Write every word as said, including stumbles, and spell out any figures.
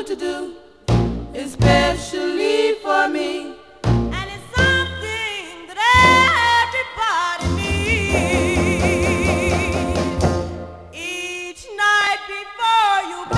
to do, especially for me. And it's something that everybody needs. Each night before you